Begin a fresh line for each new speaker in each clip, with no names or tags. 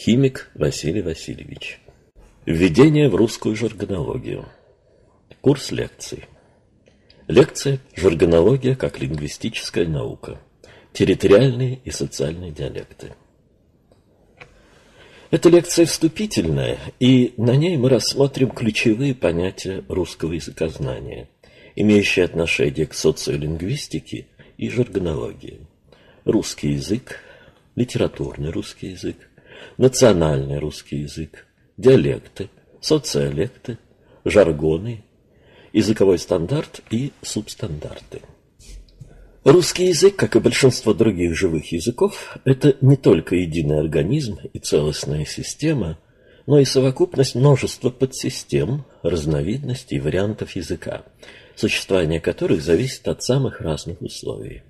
Химик Василий Васильевич. Введение в русскую жаргонологию. Курс лекций. Лекция «Жаргонология как лингвистическая наука. Территориальные и социальные диалекты». Эта лекция вступительная, и на ней мы рассмотрим ключевые понятия русского языкознания, имеющие отношение к социолингвистике и жаргонологии. Русский язык, литературный русский язык, национальный русский язык, диалекты, социолекты, жаргоны, языковой стандарт и субстандарты. Русский язык, как и большинство других живых языков, это не только единый организм и целостная система, но и совокупность множества подсистем, разновидностей и вариантов языка, существование которых зависит от самых разных условий.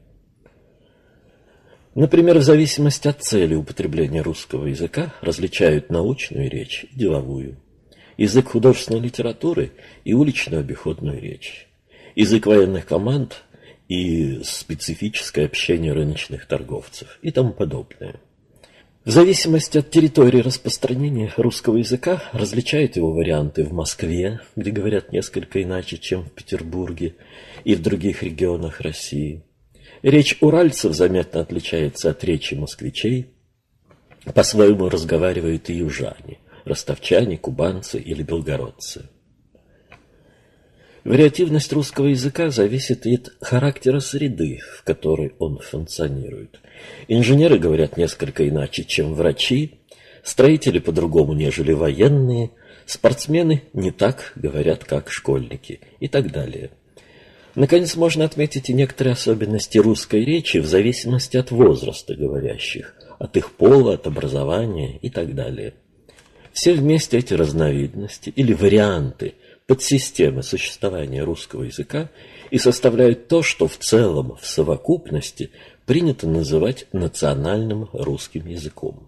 Например, в зависимости от цели употребления русского языка различают научную речь и деловую, язык художественной литературы и уличную обиходную речь, язык военных команд и специфическое общение рыночных торговцев и тому подобное. В зависимости от территории распространения русского языка различают его варианты в Москве, где говорят несколько иначе, чем в Петербурге, и в других регионах России. Речь уральцев заметно отличается от речи москвичей. По-своему разговаривают и южане, ростовчане, кубанцы или белгородцы. Вариативность русского языка зависит и от характера среды, в которой он функционирует. Инженеры говорят несколько иначе, чем врачи, строители по-другому, нежели военные, спортсмены не так говорят, как школьники и так далее. Наконец, можно отметить и некоторые особенности русской речи в зависимости от возраста говорящих, от их пола, от образования и так далее. Все вместе эти разновидности или варианты подсистемы существования русского языка и составляют то, что в целом, в совокупности, принято называть национальным русским языком.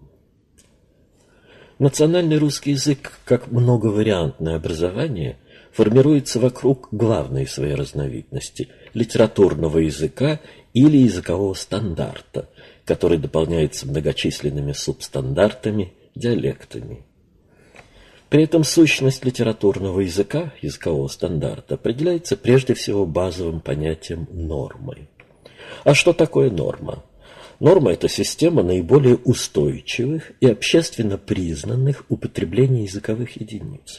Национальный русский язык, как многовариантное образование, формируется вокруг главной своей разновидности – литературного языка или языкового стандарта, который дополняется многочисленными субстандартами, диалектами. При этом сущность литературного языка, языкового стандарта, определяется прежде всего базовым понятием нормы. А что такое норма? Норма – это система наиболее устойчивых и общественно признанных употреблений языковых единиц.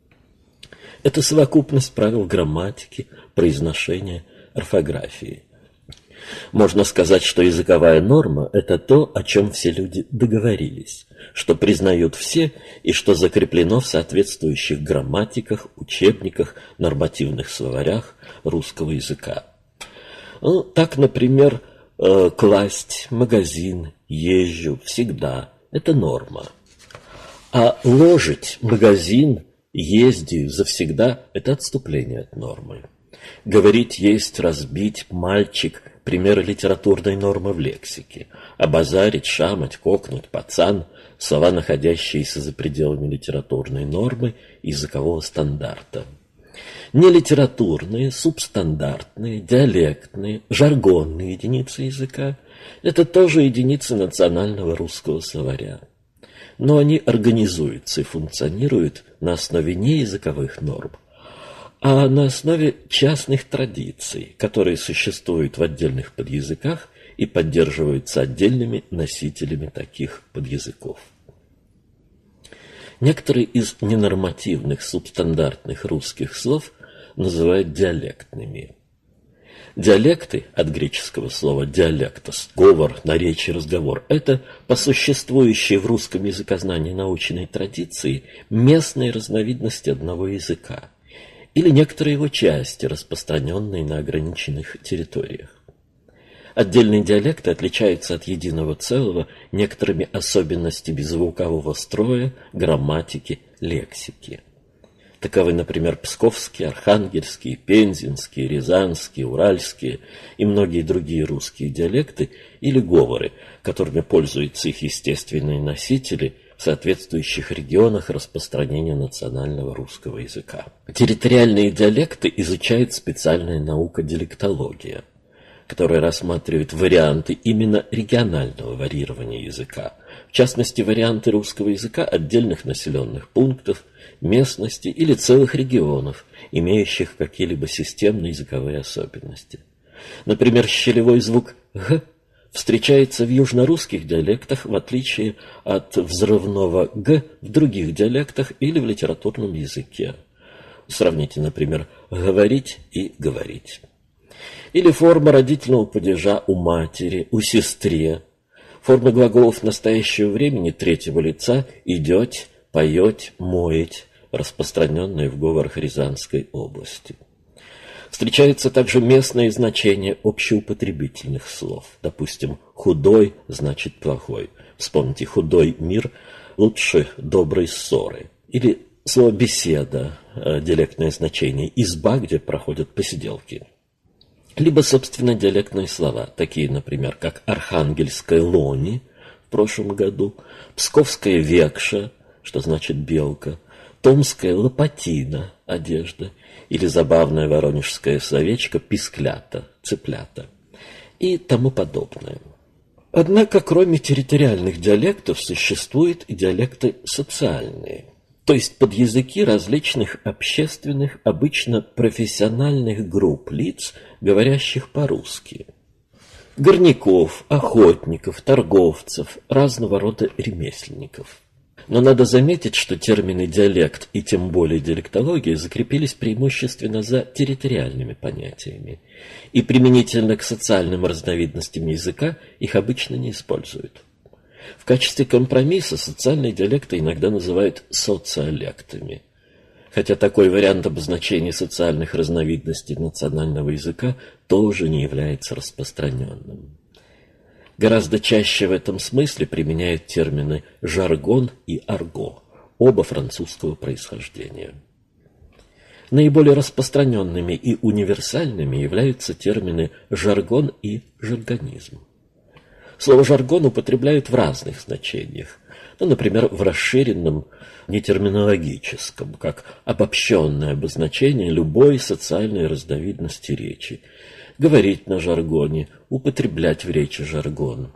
Это совокупность правил грамматики, произношения, орфографии. Можно сказать, что языковая норма – это то, о чем все люди договорились, что признают все и что закреплено в соответствующих грамматиках, учебниках, нормативных словарях русского языка. Ну, так, например, класть, магазин, езжу, всегда – это норма. А ложить, магазин, езди, завсегда – это отступление от нормы. Говорить, есть, разбить, мальчик – примеры литературной нормы в лексике. Обазарить, шамать, кокнуть, пацан – слова, находящиеся за пределами литературной нормы и языкового стандарта. Нелитературные, субстандартные, диалектные, жаргонные единицы языка – это тоже единицы национального русского словаря. Но они организуются и функционируют на основе не языковых норм, а на основе частных традиций, которые существуют в отдельных подязыках и поддерживаются отдельными носителями таких подязыков. Некоторые из ненормативных субстандартных русских слов называют диалектными. Диалекты, от греческого слова «диалектос» – говор, наречие, разговор – это, по существующей в русском языкознании научной традиции, местные разновидности одного языка или некоторые его части, распространенные на ограниченных территориях. Отдельные диалекты отличаются от единого целого некоторыми особенностями звукового строя, грамматики, лексики. Таковы, например, псковские, архангельские, пензенские, рязанские, уральские и многие другие русские диалекты или говоры, которыми пользуются их естественные носители в соответствующих регионах распространения национального русского языка. Территориальные диалекты изучает специальная наука диалектология. которая рассматривает варианты именно регионального варьирования языка, в частности, варианты русского языка отдельных населенных пунктов, местности или целых регионов, имеющих какие-либо системные языковые особенности. Например, щелевой звук «г» встречается в южнорусских диалектах, в отличие от взрывного «г» в других диалектах или в литературном языке. Сравните, например, «говорить» и «говорить». Или форма родительного падежа у матери, у сестре. Форма глаголов настоящего времени третьего лица «идете», «поете», «моете», распространенные в говорах Рязанской области. Встречаются также местные значения общеупотребительных слов. Допустим, «худой» значит «плохой». Вспомните, «худой мир» лучше доброй ссоры. Или слово «беседа», диалектное значение «изба», где проходят посиделки. Либо, собственно, диалектные слова, такие, например, как «архангельская лони» в прошлом году, «псковская векша», что значит «белка», «томская лопатина» — одежда, или забавная воронежская словечко «писклята», «цыплята» и тому подобное. Однако, кроме территориальных диалектов, существуют и диалекты социальные, то есть подязыки различных общественных, обычно профессиональных групп лиц, говорящих по-русски. Горняков, охотников, торговцев, разного рода ремесленников. Но надо заметить, что термины «диалект» и тем более «диалектология» закрепились преимущественно за территориальными понятиями, и применительно к социальным разновидностям языка их обычно не используют. В качестве компромисса социальные диалекты иногда называют социолектами, хотя такой вариант обозначения социальных разновидностей национального языка тоже не является распространенным. Гораздо чаще в этом смысле применяют термины «жаргон» и «арго», оба французского происхождения. Наиболее распространенными и универсальными являются термины «жаргон» и «жаргонизм». Слово «жаргон» употребляют в разных значениях, например, в расширенном нетерминологическом, как обобщенное обозначение любой социальной разновидности речи, говорить на жаргоне, употреблять в речи жаргон.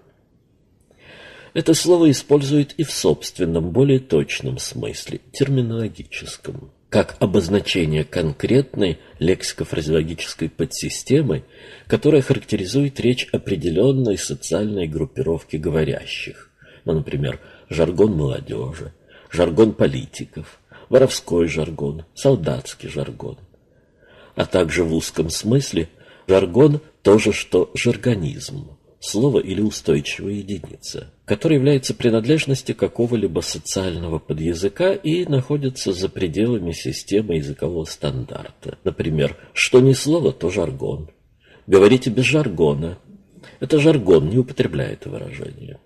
Это слово используют и в собственном, более точном смысле, терминологическом, как обозначение конкретной лексико-фразеологической подсистемы, которая характеризует речь определенной социальной группировки говорящих, например, жаргон молодежи, жаргон политиков, воровской жаргон, солдатский жаргон, а также в узком смысле жаргон – то же, что жаргонизм, слово или устойчивая единица, которая является принадлежностью какого-либо социального подязыка и находится за пределами системы языкового стандарта. Например, что не слово, то жаргон. Говорите без жаргона. Это жаргон, не употребляя это выражение.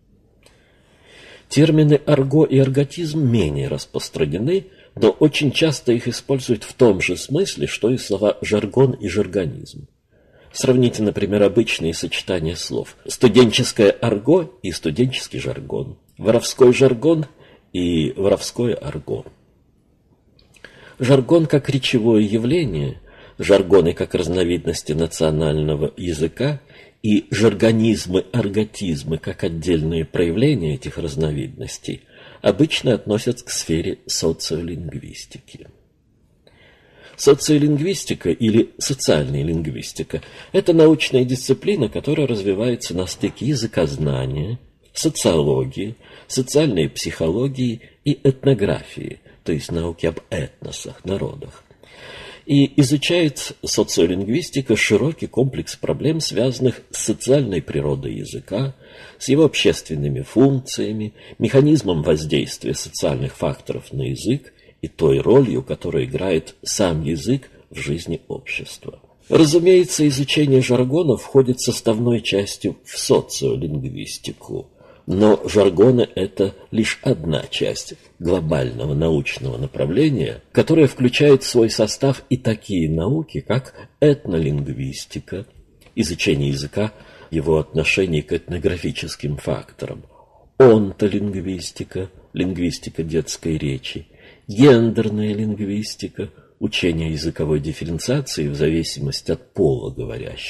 Термины «арго» и «арготизм» менее распространены, но очень часто их используют в том же смысле, что и слова «жаргон» и «жаргонизм». Сравните, например, обычные сочетания слов. Студенческое арго и студенческий жаргон. Воровской жаргон и воровское арго. Жаргон как речевое явление, жаргоны как разновидности национального языка и жаргонизмы, арготизмы как отдельные проявления этих разновидностей обычно относят к сфере социолингвистики. Социолингвистика или социальная лингвистика – это научная дисциплина, которая развивается на стыке языкознания, социологии, социальной психологии и этнографии, то есть науки об этносах, народах. И изучает социолингвистика широкий комплекс проблем, связанных с социальной природой языка, с его общественными функциями, механизмом воздействия социальных факторов на язык и той ролью, которую играет сам язык в жизни общества. Разумеется, изучение жаргона входит составной частью в социолингвистику, но жаргоны – это лишь одна часть глобального научного направления, которое включает в свой состав и такие науки, как этнолингвистика, изучение языка, его отношение к этнографическим факторам, онтолингвистика, лингвистика детской речи, гендерная лингвистика, учение языковой дифференциации в зависимости от пола говорящих,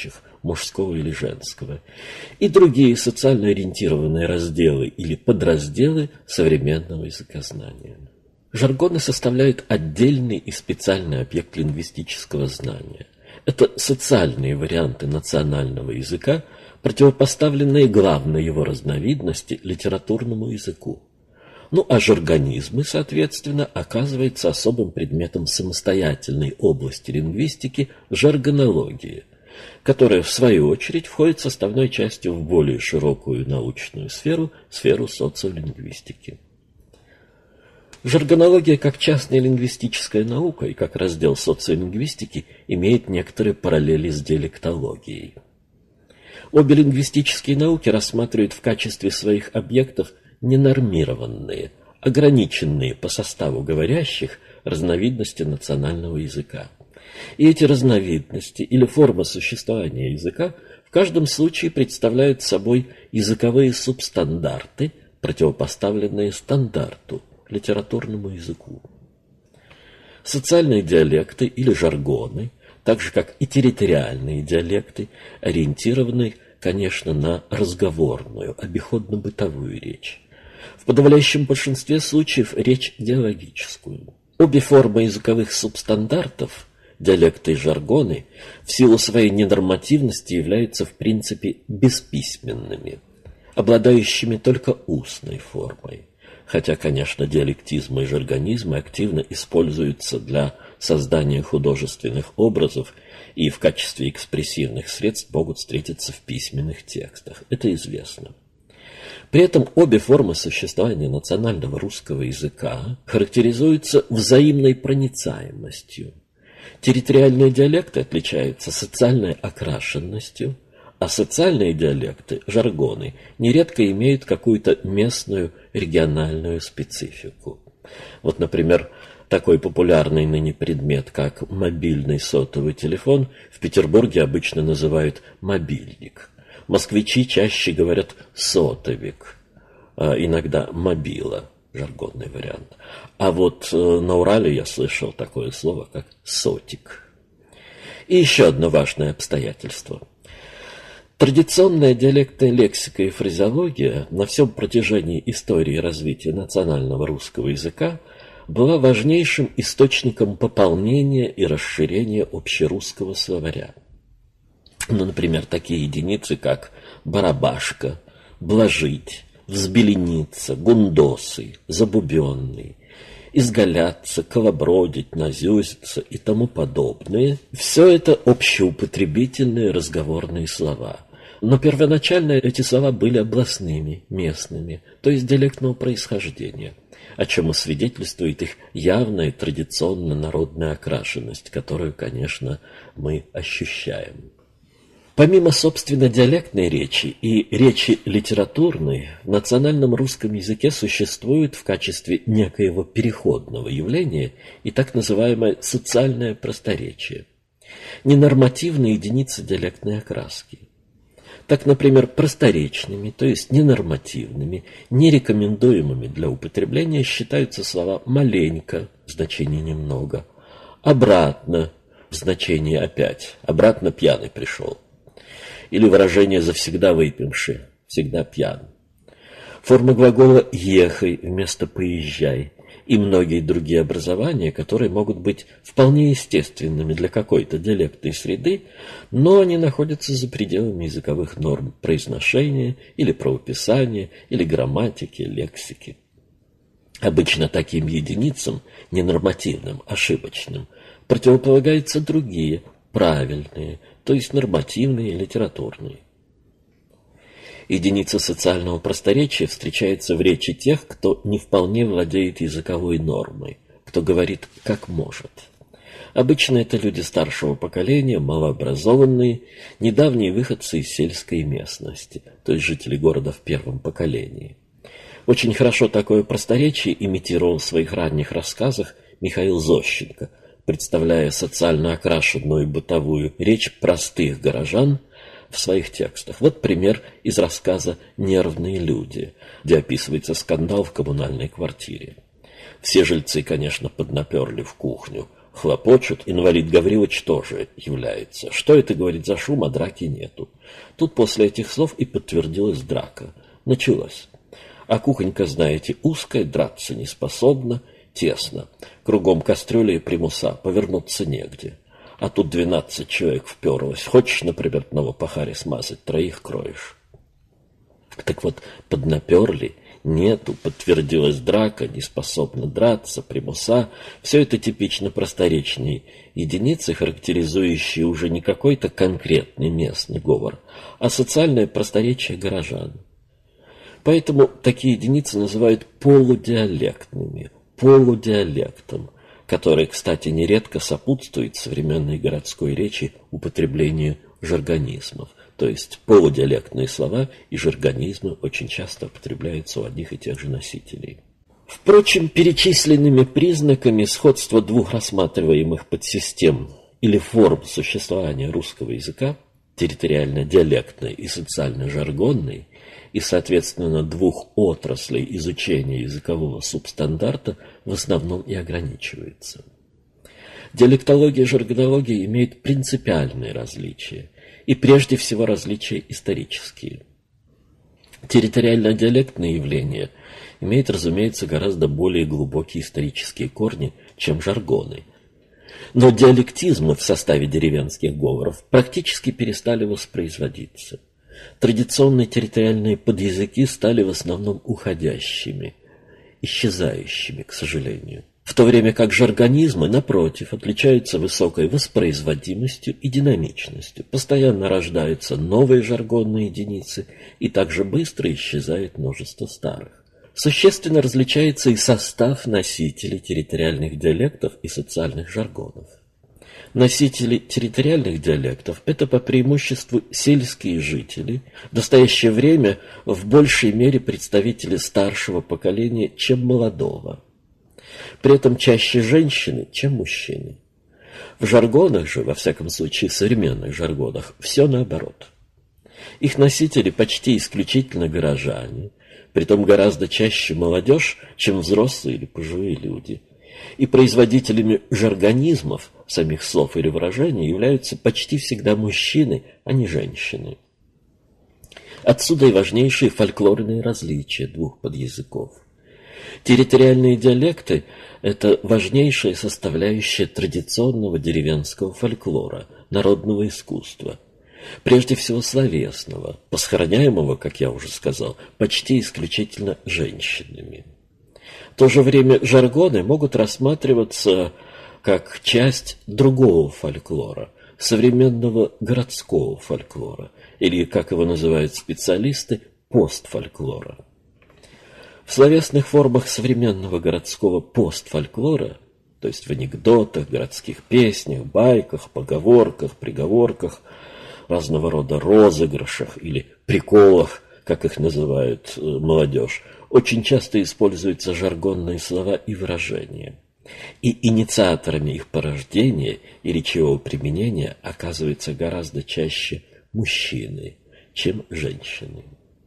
мужского или женского, и другие социально ориентированные разделы или подразделы современного языкознания. Жаргоны составляют отдельный и специальный объект лингвистического знания. Это социальные варианты национального языка, противопоставленные главной его разновидности литературному языку. Ну а жаргонизмы, соответственно, оказываются особым предметом самостоятельной области лингвистики жаргонологии, которая, в свою очередь, входит составной частью в более широкую научную сферу, сферу социолингвистики. Жаргонология как частная лингвистическая наука и как раздел социолингвистики имеет некоторые параллели с диалектологией. Обе лингвистические науки рассматривают в качестве своих объектов ненормированные, ограниченные по составу говорящих разновидности национального языка. И эти разновидности или формы существования языка в каждом случае представляют собой языковые субстандарты, противопоставленные стандарту, литературному языку. Социальные диалекты или жаргоны, так же как и территориальные диалекты, ориентированы, конечно, на разговорную, обиходно-бытовую речь. В подавляющем большинстве случаев речь диалогическую. Обе формы языковых субстандартов, диалекты и жаргоны, в силу своей ненормативности являются в принципе бесписьменными, обладающими только устной формой. Хотя, конечно, диалектизмы и жаргонизмы активно используются для создания художественных образов и в качестве экспрессивных средств могут встретиться в письменных текстах. Это известно. При этом обе формы существования национального русского языка характеризуются взаимной проницаемостью. Территориальные диалекты отличаются социальной окрашенностью, а социальные диалекты, жаргоны, нередко имеют какую-то местную региональную специфику. Вот, например, такой популярный ныне предмет, как мобильный сотовый телефон, в Петербурге обычно называют мобильник. Москвичи чаще говорят сотовик, иногда мобила, жаргонный вариант. А вот на Урале я слышал такое слово, как сотик. И еще одно важное обстоятельство. Традиционная диалектная лексика и фразеология на всем протяжении истории развития национального русского языка была важнейшим источником пополнения и расширения общерусского словаря. Ну, например, такие единицы, как барабашка, блажить, взбелениться, гундосы, забубенный, изгаляться, колобродить, назюзиться и тому подобное. Все это общеупотребительные разговорные слова. Но первоначально эти слова были областными, местными, то есть диалектного происхождения, о чем и свидетельствует их явная традиционно-народная окрашенность, которую, конечно, мы ощущаем. Помимо, собственно, диалектной речи и речи литературной, в национальном русском языке существует в качестве некоего переходного явления и так называемое социальное просторечие, ненормативные единицы диалектной окраски. Так, например, просторечными, то есть ненормативными, нерекомендуемыми для употребления считаются слова «маленько» в значении «немного», «обратно» в значении «опять», «обратно пьяный пришел». Или выражение «завсегда выпивший», «всегда пьян». Форма глагола «ехай» вместо «поезжай» и многие другие образования, которые могут быть вполне естественными для какой-то диалектной среды, но они находятся за пределами языковых норм произношения или правописания, или грамматики, лексики. Обычно таким единицам, ненормативным, ошибочным, противополагаются другие, правильные, то есть нормативные и литературные. Единица социального просторечия встречается в речи тех, кто не вполне владеет языковой нормой, кто говорит как может. Обычно это люди старшего поколения, малообразованные, недавние выходцы из сельской местности, то есть жители города в первом поколении. Очень хорошо такое просторечие имитировал в своих ранних рассказах Михаил Зощенко, представляя социально окрашенную бытовую речь простых горожан в своих текстах. Вот пример из рассказа «Нервные люди», где описывается скандал в коммунальной квартире. Все жильцы, конечно, поднаперли в кухню. Хлопочут, инвалид Гаврилович тоже является. Что это, говорит, за шум, а драки нету. Тут после этих слов и подтвердилась драка. Началась. А кухонька, знаете, узкая, драться не способна, тесно. Кругом кастрюли и примуса, повернуться негде. А тут 12 человек вперлось. Хочешь, например, одного пахаря смазать, 3 кроешь. Так вот, поднаперли, нету, подтвердилась драка, не способна драться, примуса. Все это типично просторечные единицы, характеризующие уже не какой-то конкретный местный говор, а социальное просторечие горожан. Поэтому такие единицы называют полудиалектными, полудиалектом, который, кстати, нередко сопутствует современной городской речи употреблению жаргонизмов. То есть полудиалектные слова и жаргонизмы очень часто употребляются у одних и тех же носителей. Впрочем, перечисленными признаками сходства двух рассматриваемых подсистем или форм существования русского языка, территориально-диалектной и социально-жаргонной, и, соответственно, двух отраслей изучения языкового субстандарта в основном и ограничивается. Диалектология и жаргонология имеют принципиальные различия, и прежде всего различия исторические. Территориально-диалектные явления имеют, разумеется, гораздо более глубокие исторические корни, чем жаргоны. Но диалектизмы в составе деревенских говоров практически перестали воспроизводиться. Традиционные территориальные подъязыки стали в основном уходящими, исчезающими, к сожалению. В то время как жаргонизмы, напротив, отличаются высокой воспроизводимостью и динамичностью. Постоянно рождаются новые жаргонные единицы, и также быстро исчезает множество старых. Существенно различается и состав носителей территориальных диалектов и социальных жаргонов. Носители территориальных диалектов – это по преимуществу сельские жители, в настоящее время в большей мере представители старшего поколения, чем молодого. При этом чаще женщины, чем мужчины. В жаргонах же, во всяком случае современных жаргонах, все наоборот. Их носители почти исключительно горожане, притом гораздо чаще молодежь, чем взрослые или пожилые люди. И производителями жаргонизмов, самих слов или выражений, являются почти всегда мужчины, а не женщины. Отсюда и важнейшие фольклорные различия двух подъязыков. Территориальные диалекты – это важнейшая составляющая традиционного деревенского фольклора, народного искусства, прежде всего словесного, посхороняемого, как я уже сказал, почти исключительно женщинами. В то же время жаргоны могут рассматриваться как часть другого фольклора, современного городского фольклора, или, как его называют специалисты, постфольклора. В словесных формах современного городского постфольклора, то есть в анекдотах, городских песнях, байках, поговорках, приговорках, разного рода розыгрышах или приколах, как их называют молодежь, очень часто используются жаргонные слова и выражения. И инициаторами их порождения и речевого применения оказываются гораздо чаще мужчины, чем женщины.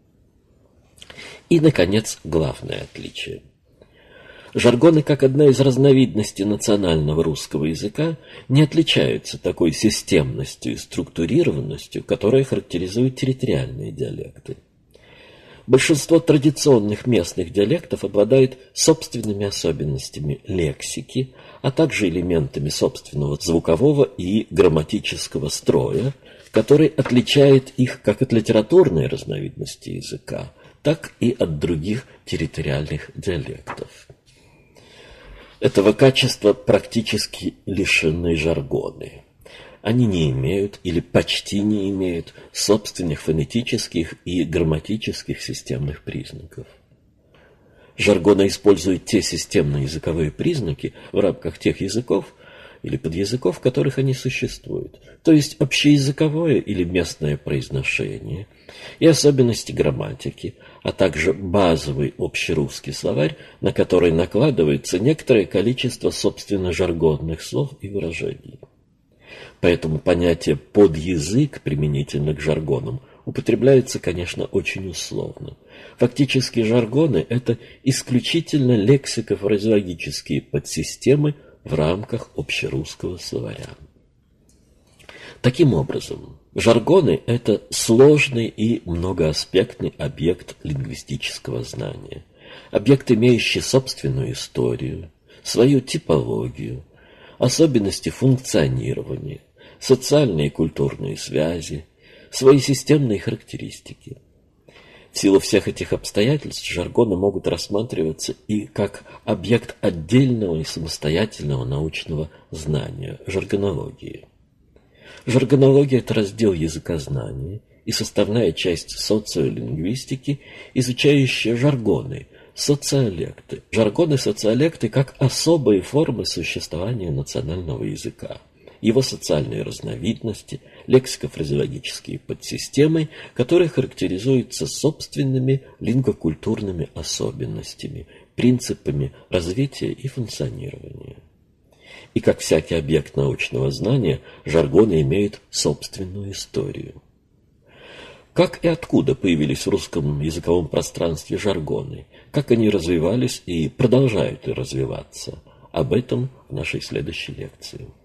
И, наконец, главное отличие. Жаргоны, как одна из разновидностей национального русского языка, не отличаются такой системностью и структурированностью, которая характеризует территориальные диалекты. Большинство традиционных местных диалектов обладает собственными особенностями лексики, а также элементами собственного звукового и грамматического строя, который отличает их как от литературной разновидности языка, так и от других территориальных диалектов. Этого качества практически лишены жаргоны. Они не имеют или почти не имеют собственных фонетических и грамматических системных признаков. Жаргоны используют те системные языковые признаки в рамках тех языков или подъязыков, в которых они существуют, то есть общеязыковое или местное произношение и особенности грамматики, а также базовый общерусский словарь, на который накладывается некоторое количество собственно жаргонных слов и выражений. Поэтому понятие «подъязык» применительно к жаргонам употребляется, конечно, очень условно. Фактически жаргоны – это исключительно лексико-фразеологические подсистемы в рамках общерусского словаря. Таким образом, жаргоны – это сложный и многоаспектный объект лингвистического знания, объект, имеющий собственную историю, свою типологию, особенности функционирования, социальные и культурные связи, свои системные характеристики. В силу всех этих обстоятельств жаргоны могут рассматриваться и как объект отдельного и самостоятельного научного знания – жаргонологии. Жаргонология – это раздел языкознания и составная часть социолингвистики, изучающая жаргоны, социолекты. Жаргоны и социолекты как особые формы существования национального языка, его социальные разновидности, лексико-фразеологические подсистемы, которые характеризуются собственными лингвокультурными особенностями, принципами развития и функционирования. И как всякий объект научного знания, жаргоны имеют собственную историю. Как и откуда появились в русском языковом пространстве жаргоны, как они развивались и продолжают развиваться, об этом в нашей следующей лекции.